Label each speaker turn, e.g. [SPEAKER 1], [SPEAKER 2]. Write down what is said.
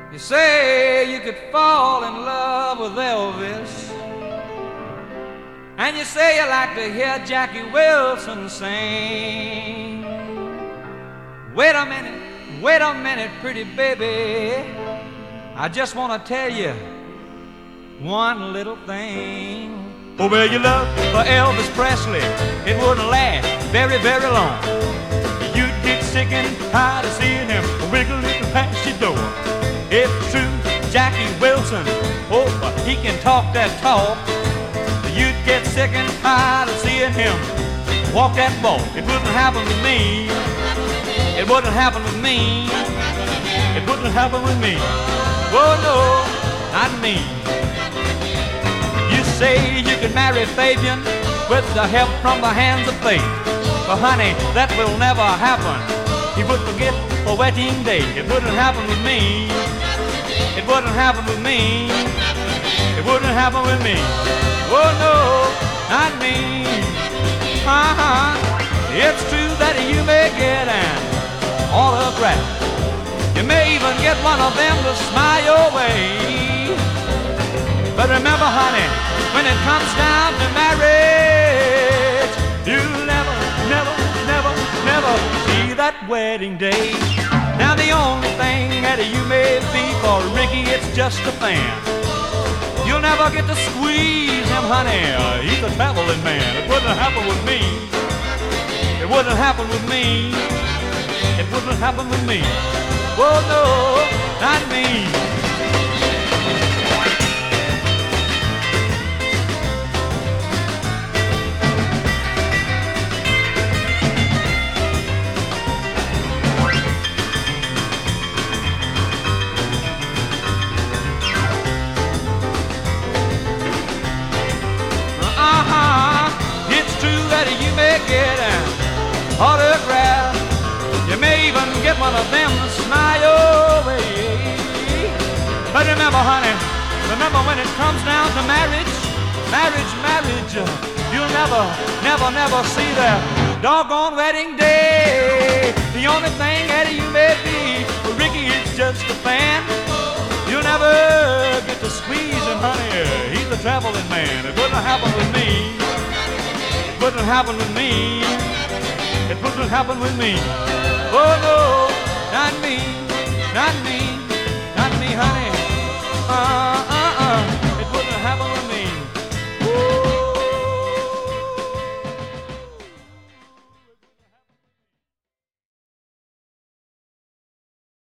[SPEAKER 1] You say you could fall in love with Elvis, and you say you like to hear Jackie Wilson sing. Wait a minute, pretty baby, I just want to tell you one little thing. Oh, well, your love for Elvis Presley, it wouldn't last very, very long. You'd get sick and tired of seeing him wiggling past your door. It's true, Jackie Wilson, oh, he can talk that talk. You'd get sick and tired of seeing him walk that walk. It wouldn't happen with me. It wouldn't happen with me. It wouldn't happen with me. Oh, no, not me. You say you could marry Fabian with the help from the hands of fate. But honey, that will never happen. He would forget a wedding day. It wouldn't happen with me. It wouldn't happen with me. It wouldn't happen with me. Oh no, not me. It's true that you may get an autograph. You may even get one of them to smile your way. But remember, honey, when it comes down to marriage, you'll never, never, never, never see that wedding day. Now the only thing that you may be for Ricky, it's just a fan. You'll never get to squeeze him, honey. He's a traveling man. It wouldn't happen with me. It wouldn't happen with me. It wouldn't happen with me. Oh no, not me. Get an autograph. You may even get one of them to smile your way. But remember, honey, remember when it comes down to marriage, you'll never, never, never see that doggone wedding day. The only thing that you may be for Ricky is just a fan. You'll never get to squeeze him, honey. He's a traveling man. It wouldn't happen with me. It wouldn't happen with me. It wouldn't happen with me. Oh no, not me, not me.